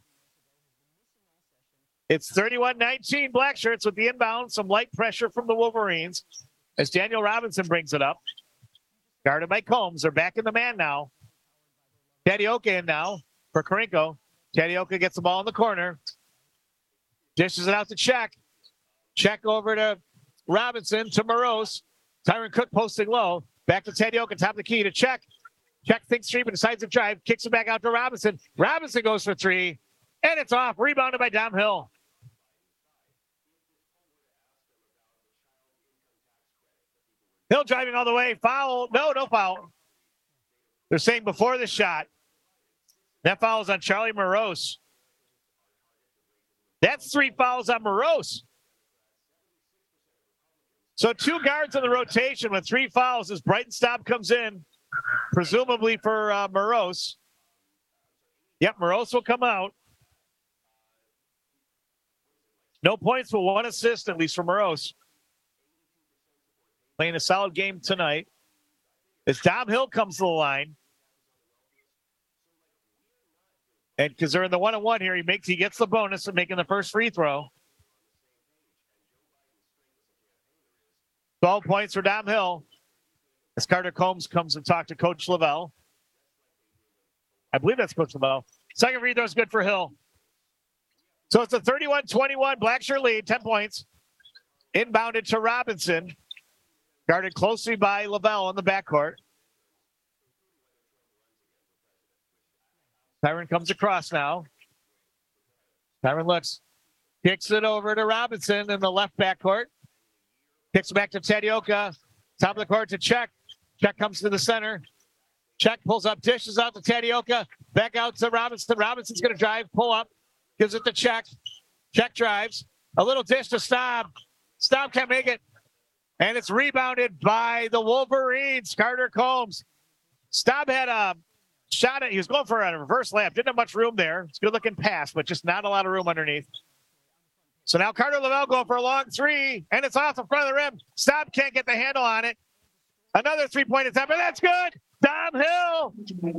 it's 31-19 black shirts with the inbound. Some light pressure from the Wolverines as Daniel Robinson brings it up. Guarded by Combs. They're back in the man now. Tadioka in now for Karinko. Tadioka gets the ball in the corner. Dishes it out to Check. Check over to Robinson to Morose. Tyron Cook posting low. Back to Tadioka, top of the key to Check. Check thinks three, but decides to drive. Kicks it back out to Robinson. Robinson goes for 3. And it's off. Rebounded by Dom Hill. Hill driving all the way. Foul. No foul. They're saying before the shot. That foul is on Charlie Morose. That's 3 fouls on Morose. So 2 guards in the rotation with 3 fouls as Brighton Staub comes in, presumably for Morose. Yep, Morose will come out. No points, but 1 assist, at least for Morose. Playing a solid game tonight. As Dom Hill comes to the line. And because they're in the 1-on-1 here, he gets the bonus of making the first free throw. 12 points for Dom Hill. As Carter Combs comes and talks to Coach Lavelle. I believe that's Coach Lavelle. Second free throw is good for Hill. So it's a 31-21 black shirt lead, 10 points. Inbounded to Robinson. Guarded closely by Lavelle in the backcourt. Tyron comes across now. Tyron looks. Kicks it over to Robinson in the left backcourt. Kicks it back to Tadioka. Top of the court to Check. Check comes to the center. Check pulls up, dishes out to Tadioka. Back out to Robinson. Robinson's going to drive, pull up. Gives it to Check. Check drives. A little dish to Staub. Staub can't make it. And it's rebounded by the Wolverines. Carter Combs. Staub had a shot at, he was going for a reverse layup. Didn't have much room there. It's a good looking pass, but just not a lot of room underneath. So now Carter Lavelle going for a long 3, and it's off the front of the rim. Staub can't get the handle on it. Another 3-point attempt, and that's good. Dom Hill.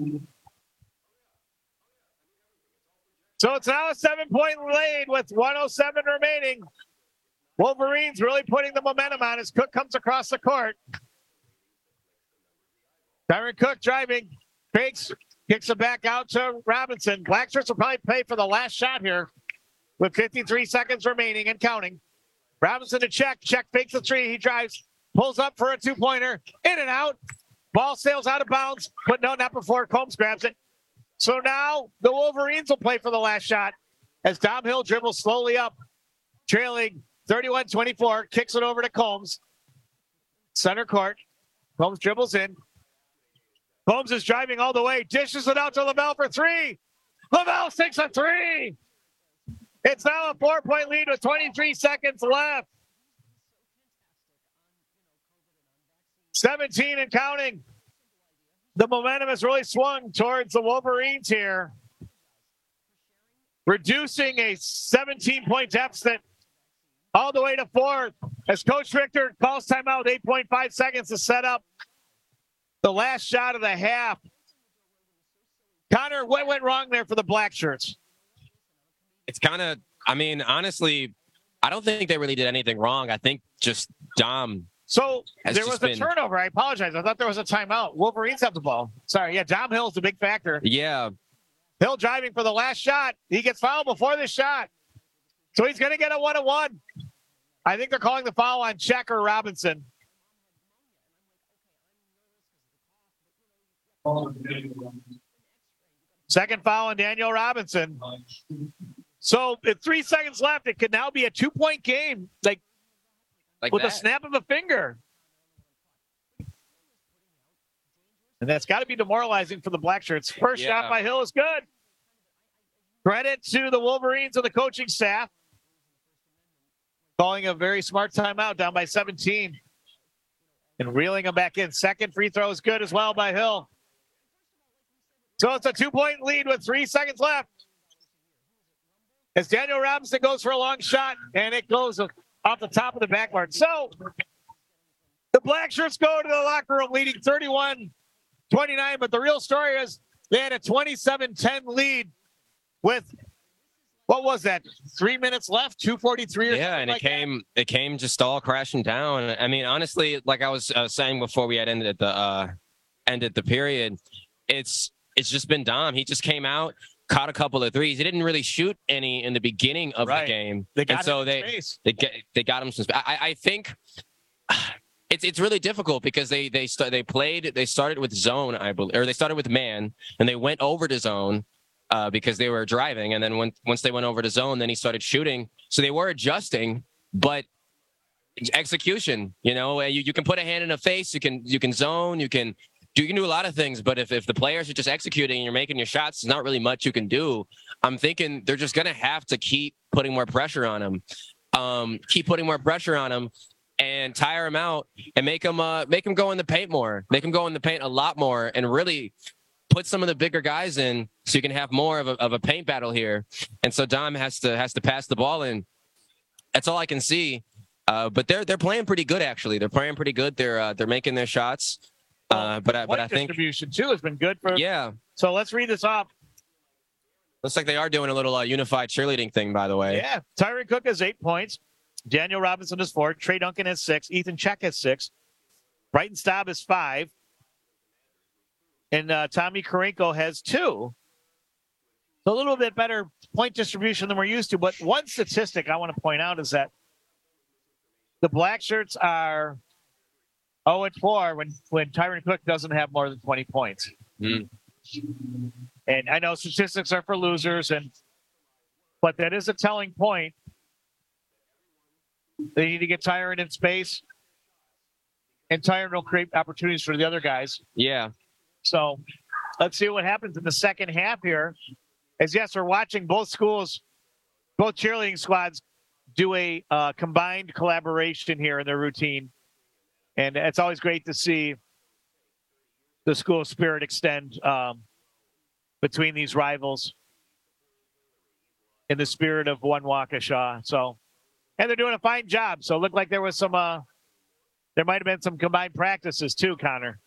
So it's now a 7-point lead with 1:07 remaining. Wolverines really putting the momentum on as Cook comes across the court. Tyron Cook driving, fakes, Kicks it back out to Robinson. Black shirts will probably pay for the last shot here with 53 seconds remaining and counting. Robinson to check. Check fakes the three. He drives, pulls up for a two-pointer. In and out. Ball sails out of bounds, but no, not before Combs grabs it. So now the Wolverines will play for the last shot as Dom Hill dribbles slowly up, trailing 31-24, kicks it over to Combs. Center court. Combs dribbles in. Combs is driving all the way, dishes it out to Lavelle for three. Lavelle takes a three. It's now a 4-point lead with 23 seconds left. 17 and counting. The momentum has really swung towards the Wolverines here, reducing a 17-point deficit all the way to 4 as Coach Richter calls timeout. 8.5 seconds to set up the last shot of the half. Connor, what went wrong there for the Black Shirts? It's kind of, I mean, honestly, I don't think they really did anything wrong. I think just Dom. So there was a turnover. I apologize. I thought there was a timeout. Wolverines have the ball. Sorry. Yeah, Dom Hill's the big factor. Yeah. Hill driving for the last shot. He gets fouled before this shot. So he's going to get a 1-1. I think they're calling the foul on Check or Robinson. Second foul on Daniel Robinson. So with 3 seconds left, it could now be a 2-point game. Like with a snap of a finger. And that's got to be demoralizing for the Black Shirts. First shot by Hill is good. Credit to the Wolverines and the coaching staff. Calling a very smart timeout, down by 17. And reeling them back in. Second free throw is good as well by Hill. So it's a 2-point lead with 3 seconds left. As Daniel Robinson goes for a long shot, and it goes off the top of the backboard. So the Black Shirts go to the locker room leading 31-29, but the real story is they had a 27-10 lead with, what was that, 3 minutes left, 2:43 or yeah, and it came just all crashing down. I mean, honestly, like I was saying before we had ended the period, it's just been Dom. He just came out, caught a couple of threes. He didn't really shoot any in the beginning of the game. They got and so him in space. they got him some space. I think it's really difficult because they started with zone, I believe, or they started with man, and they went over to zone because they were driving, and then once they went over to zone, then he started shooting. So they were adjusting, but execution, you can put a hand in a face, you can zone, you can do a lot of things, but if the players are just executing and you're making your shots, there's not really much you can do. I'm thinking they're just going to have to keep putting more pressure on him, and tire him out and make him go in the paint more, make him go in the paint a lot more, and really put some of the bigger guys in so you can have more of a paint battle here. And so Dom has to pass the ball in. That's all I can see. But they're playing pretty good, actually. They're playing pretty good. They're making their shots. But I think distribution too has been good for. Yeah. So let's read this off. Looks like they are doing a little unified cheerleading thing, by the way. Yeah. Tyron Cook has 8 points. Daniel Robinson has 4. Trey Duncan has 6. Ethan Check has 6. Brighton Staub has 5. And Tommy Karenko has 2. So a little bit better point distribution than we're used to. But one statistic I want to point out is that the Black Shirts are 0-4 when Tyron Cook doesn't have more than 20 points. Mm. And I know statistics are for losers, but that is a telling point. They need to get Tyron in space, and Tyron will create opportunities for the other guys. Yeah. So let's see what happens in the second half here. As yes, we're watching both cheerleading squads do a combined collaboration here in their routine. And it's always great to see the school spirit extend between these rivals in the spirit of one Waukesha. So, and they're doing a fine job. So it looked like there was some, there might have been some combined practices too, Connor.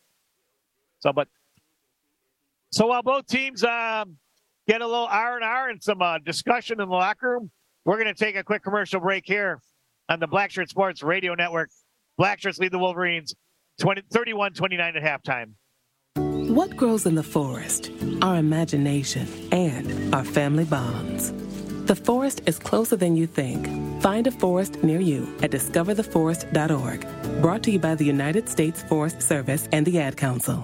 So while both teams get a little R&R and some discussion in the locker room, we're going to take a quick commercial break here on the Black Shirt Sports Radio Network. Black Shirts lead the Wolverines 31-29 at halftime. What grows in the forest? Our imagination and our family bonds. The forest is closer than you think. Find a forest near you at discovertheforest.org. Brought to you by the United States Forest Service and the Ad Council.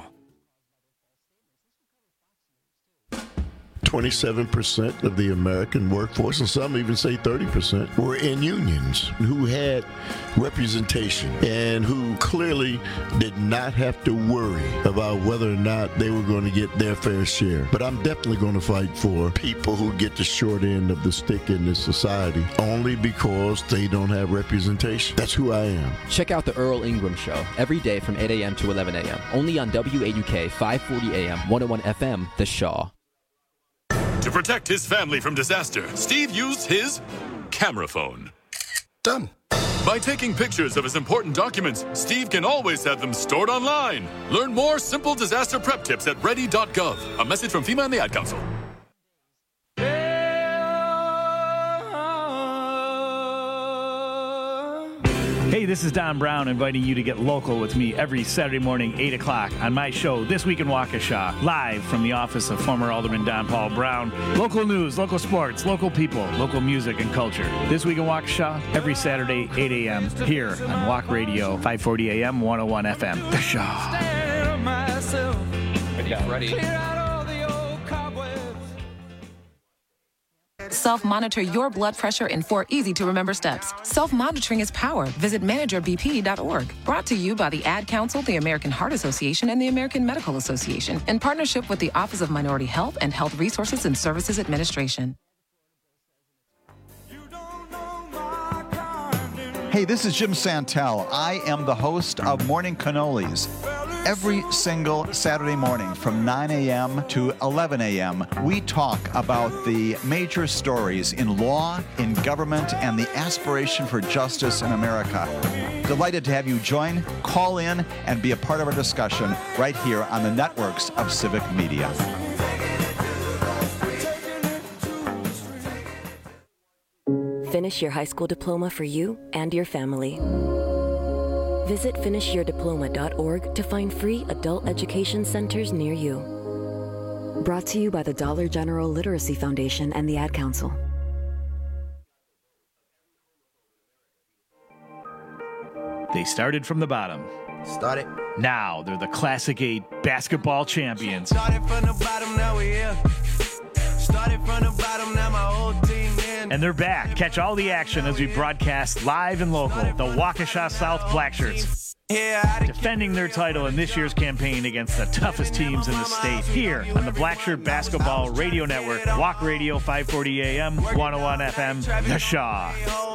27% of the American workforce, and some even say 30%, were in unions who had representation and who clearly did not have to worry about whether or not they were going to get their fair share. But I'm definitely going to fight for people who get the short end of the stick in this society only because they don't have representation. That's who I am. Check out the Earl Ingram Show every day from 8 a.m. to 11 a.m. Only on WAUK 540 AM, 101 FM, The Shaw. To protect his family from disaster, Steve used his camera phone. Done. By taking pictures of his important documents, Steve can always have them stored online. Learn more simple disaster prep tips at ready.gov. A message from FEMA and the Ad Council. Hey, this is Don Brown inviting you to get local with me every Saturday morning, 8 o'clock on my show, This Week in Waukesha, live from the office of former Alderman Don Paul Brown. Local news, local sports, local people, local music and culture. This Week in Waukesha, every Saturday, 8 a.m. here on Walk Radio, 540 AM, 101 FM. The Shaw. Ready. Self-monitor your blood pressure in 4 easy-to-remember steps. Self-monitoring is power. Visit managerbp.org. Brought to you by the Ad Council, the American Heart Association, and the American Medical Association, in partnership with the Office of Minority Health and Health Resources and Services Administration. Hey, this is Jim Santel. I am the host of Morning Cannolis. Every single Saturday morning from 9 a.m. to 11 a.m., we talk about the major stories in law, in government, and the aspiration for justice in America. Delighted to have you join, call in, and be a part of our discussion right here on the networks of Civic Media. Finish your high school diploma for you and your family. Visit finishyourdiploma.org to find free adult education centers near you. Brought to you by the Dollar General Literacy Foundation and the Ad Council. They started from the bottom. Started. Now they're the Classic 8 basketball champions. Started from the bottom, now we're here. Started from the bottom, now my whole team in. And they're back. Catch all the action as we broadcast live and local. The Waukesha South Blackshirts. Defending their title in this year's campaign against the toughest teams in the state. Here on the Blackshirt Basketball Radio Network. Walk Radio 540 AM, 101 FM, The Shaw.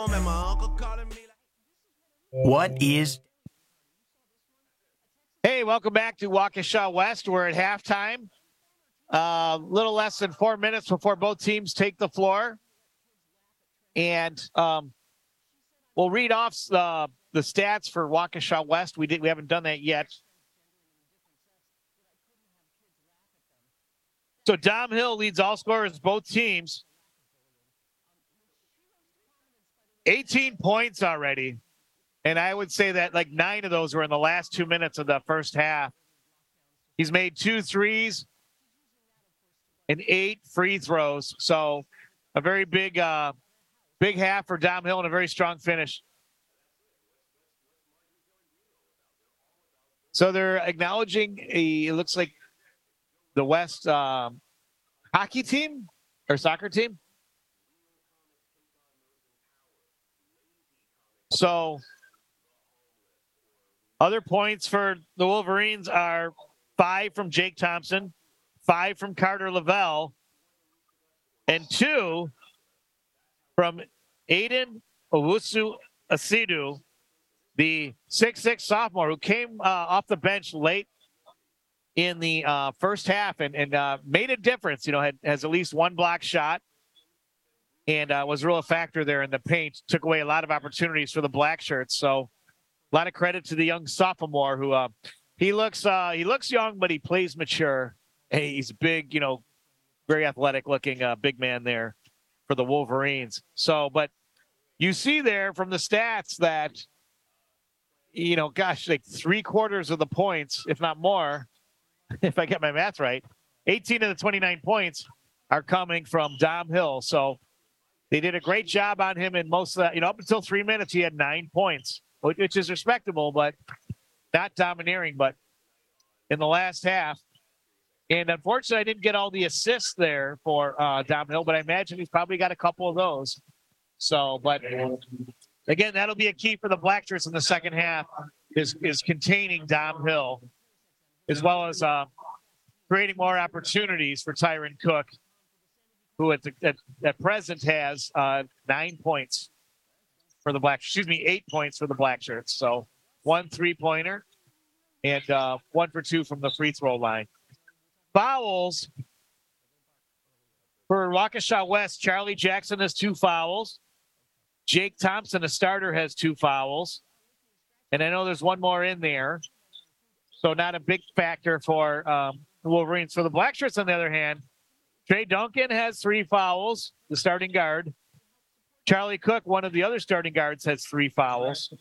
What is... Hey, welcome back to Waukesha West. We're at halftime. Little less than 4 minutes before both teams take the floor. And we'll read off the stats for Waukesha West. We haven't done that yet. So Dom Hill leads all scorers, both teams. 18 points already. And I would say that like 9 of those were in the last 2 minutes of the first half. He's made 2 threes and 8 free throws. So a very big half for Dom Hill and a very strong finish. So they're acknowledging it looks like the West hockey team or soccer team. So other points for the Wolverines are 5 from Jake Thompson, 5 from Carter Lavelle, and 2 from Aiden Owusu-Asidu, the 6'6" sophomore who came off the bench late in the first half and made a difference. You know, has at least one block shot and was a real factor there in the paint. Took away a lot of opportunities for the Blackshirts. So a lot of credit to the young sophomore who he looks young, but he plays mature. Hey, he's big, you know, very athletic looking big man there for the Wolverines. So, but you see there from the stats that, you know, gosh, like 3/4 of the points, if not more, if I get my math right, 18 of the 29 points are coming from Dom Hill. So they did a great job on him in most of that. Up until 3 minutes, he had 9 points, which is respectable, but not domineering. But in the last half, and unfortunately, I didn't get all the assists there for Dom Hill, but I imagine he's probably got a couple of those. So, but again, that'll be a key for the Blackshirts in the second half is containing Dom Hill, as well as creating more opportunities for Tyron Cook, who at present has 9 points for the 8 points for the Blackshirts. So 1 3-pointer and 1 for 2 from the free throw line. Fouls for Waukesha West. Charlie Jackson has 2 fouls. Jake Thompson, a starter, has 2 fouls. And I know there's one more in there. So not a big factor for the Wolverines. For the Blackshirts, on the other hand, Trey Duncan has 3 fouls, the starting guard. Charlie Cook, one of the other starting guards, has 3 fouls.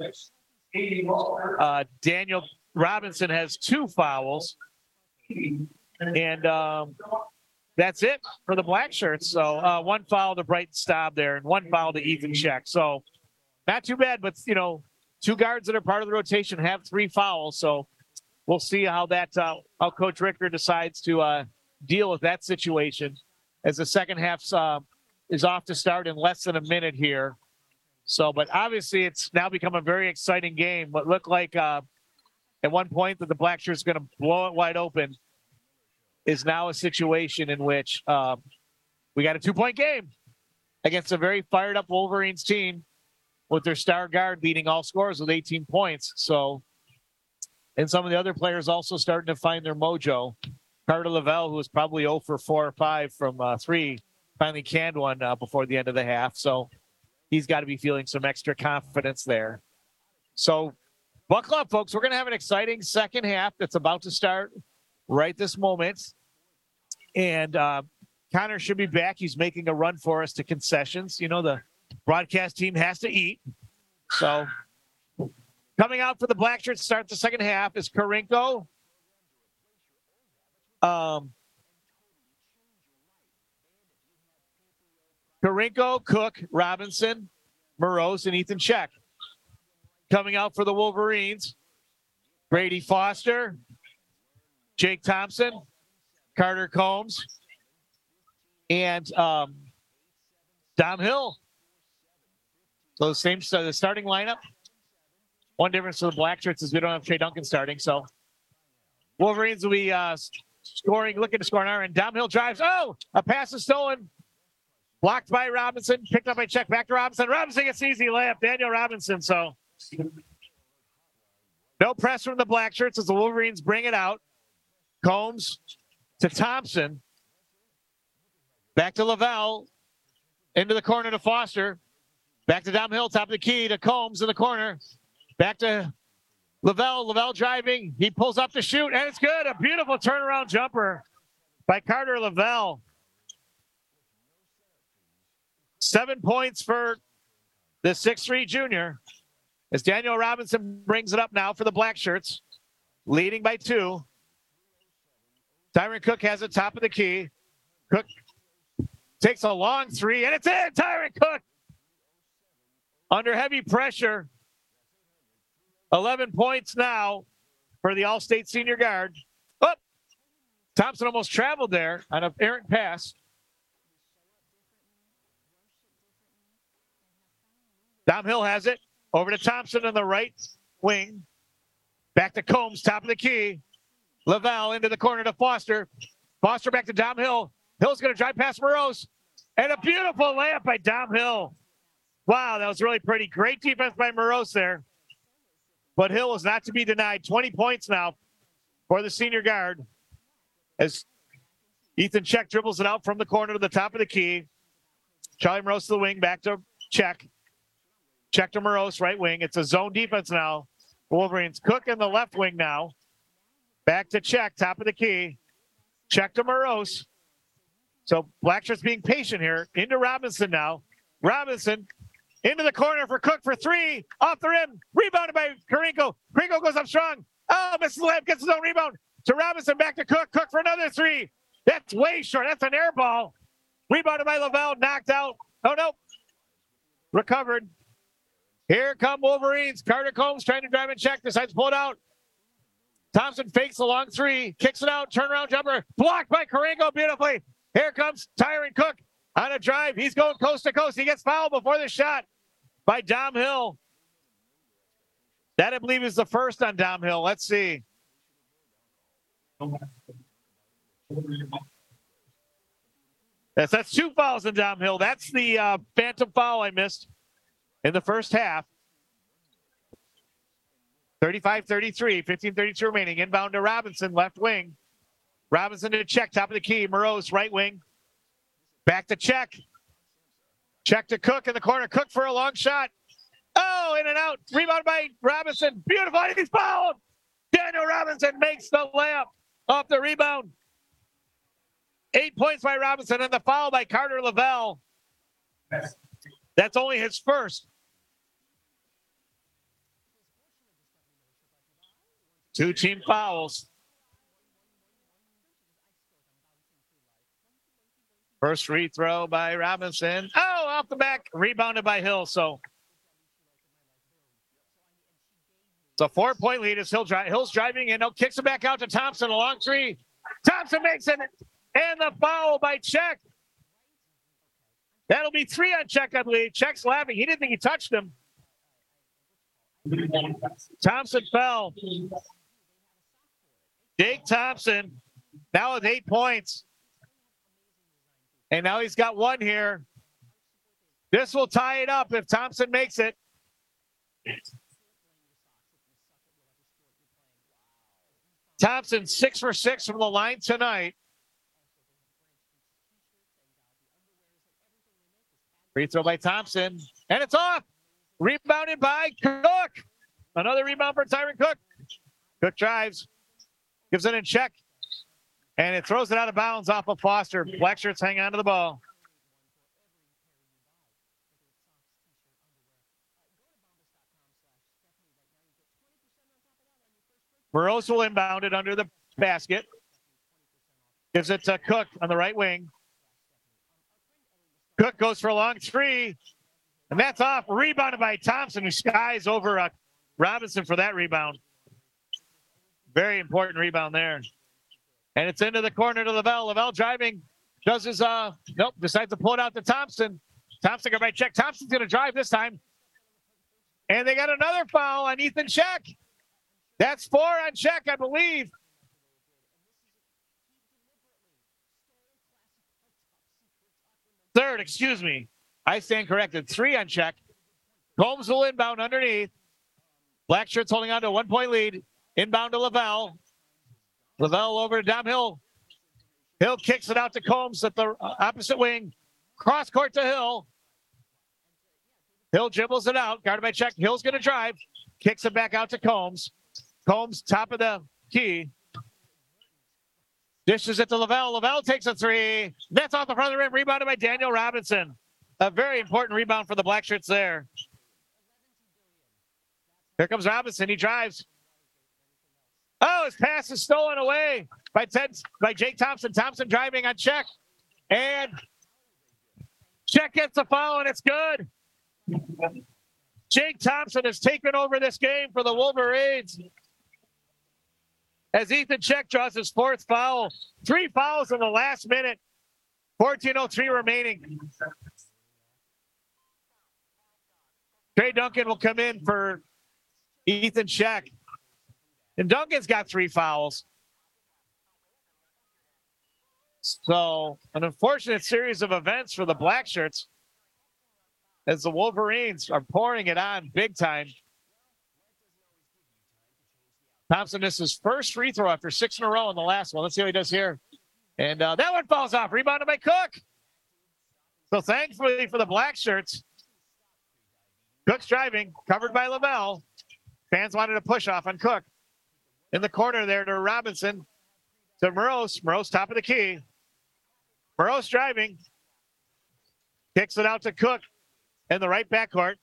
Daniel Robinson has 2 fouls. And that's it for the Blackshirts. So 1 foul to Brighton Staub there and 1 foul to Ethan Scheck. So not too bad, but, 2 guards that are part of the rotation have 3 fouls. So we'll see how how Coach Ricker decides to deal with that situation as the second half is off to start in less than a minute here. So, but obviously it's now become a very exciting game. What looked like at one point that the Blackshirts are going to blow it wide open is now a situation in which we got a 2-point game against a very fired up Wolverines team with their star guard leading all scorers with 18 points. So, and some of the other players also starting to find their mojo. Carter Lavelle, who was probably 0 for 4 or 5 from 3, finally canned one before the end of the half. So he's got to be feeling some extra confidence there. So buckle up, folks. We're going to have an exciting second half that's about to start right this moment. And Connor should be back. He's making a run for us to concessions. The broadcast team has to eat. So coming out for the Blackshirts to start the second half is Karinko. Karinko, Cook, Robinson, Morose, and Ethan Scheck. Coming out for the Wolverines, Brady Foster, Jake Thompson, Carter Combs, and Dom Hill. So the starting lineup. One difference for the Blackshirts is we don't have Trey Duncan starting. So Wolverines will be looking to score an hour, and Dom Hill drives. Oh, a pass is stolen. Blocked by Robinson, picked up by Scheck, back to Robinson. Robinson gets easy layup, Daniel Robinson. So no press from the Blackshirts as the Wolverines bring it out. Combs to Thompson. Back to Lavelle. Into the corner to Foster. Back to Dom Hill, top of the key to Combs in the corner. Back to Lavelle. Lavelle driving. He pulls up to shoot, and it's good. A beautiful turnaround jumper by Carter Lavelle. 7 points for the 6'3" junior as Daniel Robinson brings it up now for the Blackshirts, leading by 2. Tyron Cook has it top of the key. Cook takes a long 3, and it's in. Tyron Cook under heavy pressure. 11 points now for the All-State senior guard. Oh, Thompson almost traveled there on an errant pass. Dom Hill has it. Over to Thompson on the right wing. Back to Combs, top of the key. Lavelle into the corner to Foster. Foster back to Dom Hill. Hill's going to drive past Morose. And a beautiful layup by Dom Hill. Wow, that was really pretty. Great defense by Morose there. But Hill was not to be denied. 20 points now for the senior guard as Ethan Scheck dribbles it out from the corner to the top of the key. Charlie Morose to the wing, back to Scheck. Scheck to Morose, right wing. It's a zone defense now. Wolverines. Cook in the left wing now. Back to Scheck, top of the key. Scheck to Morose. So Blackshirt's being patient here. Into Robinson now. Robinson into the corner for Cook for 3. Off the rim. Rebounded by Karinko. Karinko goes up strong. Oh, misses the layup. Gets his own rebound. to Robinson, back to Cook. Cook for another three. That's way short. That's an air ball. Rebounded by Lavelle, knocked out. Oh, no. Recovered. Here come Wolverines. Carter Combs trying to drive and check. Decides to pull it out. Thompson fakes a long three. Kicks it out. Turnaround jumper. Blocked by Carango beautifully. Here comes Tyron Cook on a drive. He's going coast to coast. He gets fouled before the shot by Dom Hill. That, I believe, is the first on Dom Hill. Let's see. That's 2 fouls on Dom Hill. That's the phantom foul I missed in the first half. 35-33, 15-32 remaining. Inbound to Robinson, left wing. Robinson to check, top of the key. Morose, right wing. Back to check. Check to Cook in the corner. Cook for a long shot. Oh, in and out. Rebound by Robinson. Beautiful. He's fouled. Daniel Robinson makes the layup off the rebound. 8 points by Robinson and the foul by Carter Lavelle. That's only his first. 2 team fouls. First free throw by Robinson. Oh, off the back. Rebounded by Hill. So it's a 4-point lead as Hill's driving in. Now kicks it back out to Thompson. A long three. Thompson makes it. And the foul by Czech. That'll be 3 on Czech, I believe. Czech's laughing. He didn't think he touched him. Thompson fell. Jake Thompson now with 8 points. And now he's got 1 here. This will tie it up if Thompson makes it. Thompson 6 for 6 from the line tonight. Free throw by Thompson. And it's off. Rebounded by Cook. Another rebound for Tyron Cook. Cook drives. Gives it in check. And it throws it out of bounds off of Foster. Black shirts hang on to the ball. Morose will inbound it under the basket. Gives it to Cook on the right wing. Cook goes for a long three. And that's off. Rebounded by Thompson, who skies over Robinson for that rebound. Very important rebound there. And it's into the corner to Lavelle. Lavelle driving. Does his, decides to pull it out to Thompson. Thompson got by check. Thompson's going to drive this time. And they got another foul on Ethan Czech. That's 4 on Czech, I believe. Third, excuse me. I stand corrected. 3 on Czech. Combs will inbound underneath. Black shirts holding on to a 1-point lead. Inbound to Lavelle. Lavelle over to Dom Hill. Hill kicks it out to Combs at the opposite wing. Cross court to Hill. Hill dribbles it out. Guarded by Czech. Hill's going to drive. Kicks it back out to Combs. Combs, top of the key. Dishes it to Lavelle. Lavelle takes a 3. That's off the front of the rim. Rebounded by Daniel Robinson. A very important rebound for the Black Shirts there. Here comes Robinson. He drives. Oh, his pass is stolen away by Jake Thompson. Thompson driving on Czech. And Czech gets a foul, and it's good. Jake Thompson has taken over this game for the Wolverines. As Ethan Czech draws his 4th foul. 3 fouls in the last minute. 14:03 remaining. Trey Duncan will come in for Ethan Czech. And Duncan's got 3 fouls. So, an unfortunate series of events for the Black Shirts as the Wolverines are pouring it on big time. Thompson missed his first free throw after 6 in a row in the last one. Let's see how he does here. And that one falls off. Rebounded by Cook. So, thankfully for the Black Shirts, Cook's driving, covered by Lavelle. Fans wanted to push off on Cook. In the corner there to Robinson. To Morose. Morose top of the key. Morose driving. Kicks it out to Cook in the right backcourt.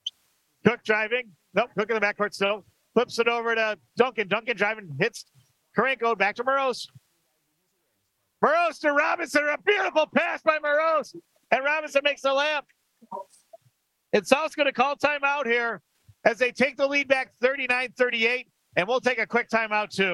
Cook driving. Nope, Cook in the backcourt still. Flips it over to Duncan. Duncan driving. Hits Karanko back to Moroz. Moroz to Robinson. A beautiful pass by Moroz. And Robinson makes the layup. And South's going to call timeout here as they take the lead back 39-38. And we'll take a quick timeout, too.